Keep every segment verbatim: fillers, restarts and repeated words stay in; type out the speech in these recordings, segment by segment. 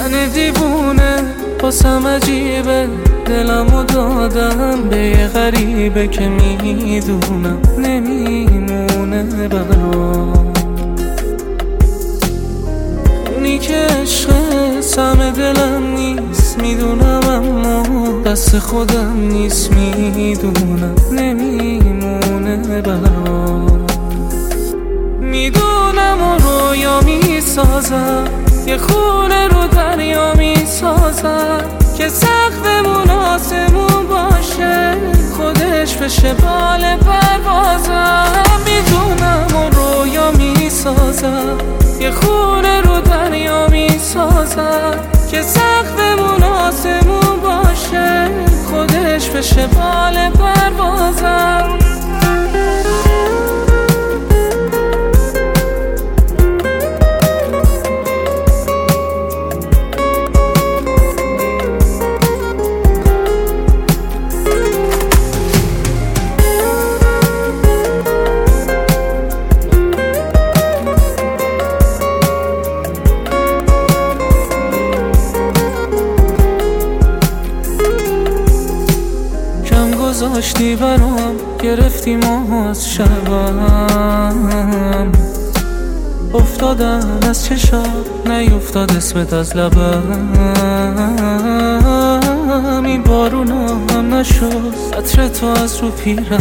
من دیوونه باسم عجیبه، دلمو دادم به یه غریبه که میدونم نمیمونه برام. اونی که عشق سم دلم نیست میدونم، اما دست خودم نیست میدونم نمیمونه برام. میدونم و رویا میسازم، یه خونه رو دریا میسازم که سقفمون آسمون باشه، خودش بشه بال پروازم. میدونم و رویا میسازم، یه خونه رو دریا میسازم که سقفمون آسمون باشه، خودش بشه بال پروازم. گذاشتی برام، گرفتی ما از شبم، افتادم از چشات نیفتاد اسمت از لبم. این بارونا هم نشد عطر تو از رو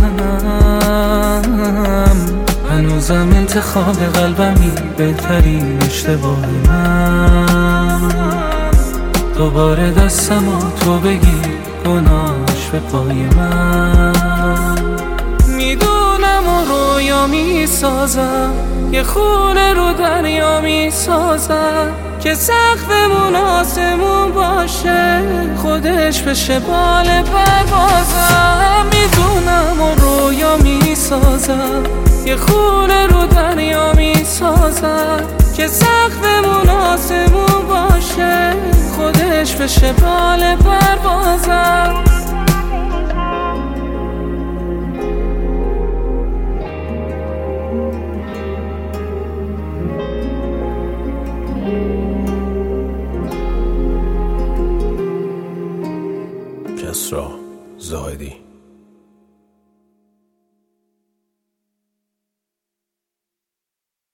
پیرنم، هنوزم انتخاب قلبمی بهترین اشتباه من. دوباره دستمو تو بگی گناهش به پای من. میدونم و رویا میسازم، یه خونه رو دریا میسازم که سقفمون آسمون باشه، خودش بشه بال پروازم. میدونم و رویا میسازم، یه خونه رو دریا میسازم که سقفمون آسمون باشه، خودش بشه بال پروازم. کسری زاهدی.